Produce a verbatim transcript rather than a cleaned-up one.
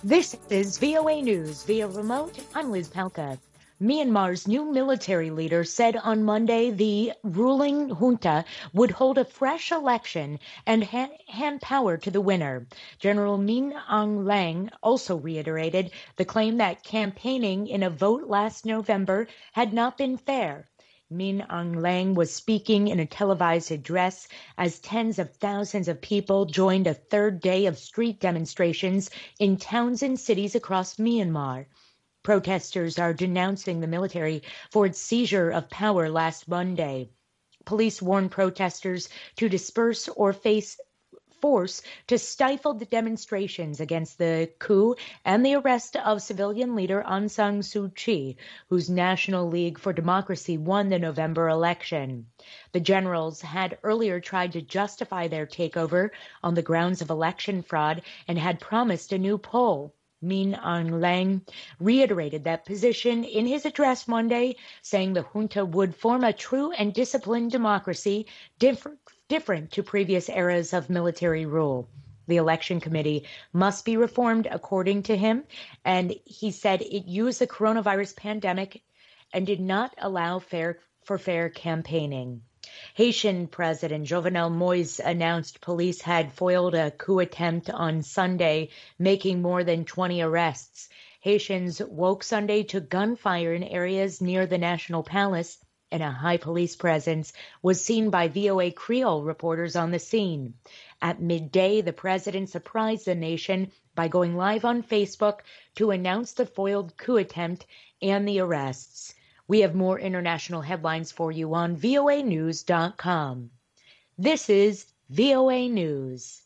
This is V O A News via remote. I'm Liz Palka. Myanmar's new military leader said on Monday the ruling junta would hold a fresh election and ha- hand power to the winner. General Min Aung Hlaing also reiterated the claim that campaigning in a vote last November had not been fair. Min Aung Hlaing was speaking in a televised address as tens of thousands of people joined a third day of street demonstrations in towns and cities across Myanmar. Protesters are denouncing the military for its seizure of power last Monday. Police warned protesters to disperse or face force to stifle the demonstrations against the coup and the arrest of civilian leader Aung San Suu Kyi, whose National League for Democracy won the November election. The generals had earlier tried to justify their takeover on the grounds of election fraud and had promised a new poll. Min Aung Hlaing reiterated that position in his address Monday, saying the junta would form a true and disciplined democracy different, different to previous eras of military rule. The election committee must be reformed, according to him, and he said it used the coronavirus pandemic and did not allow fair for fair campaigning. Haitian President Jovenel Moise announced police had foiled a coup attempt on Sunday, making more than twenty arrests. Haitians woke Sunday to gunfire in areas near the National Palace, and a high police presence was seen by V O A Creole reporters on the scene. At midday, the president surprised the nation by going live on Facebook to announce the foiled coup attempt and the arrests. We have more international headlines for you on V O A news dot com. This is V O A News.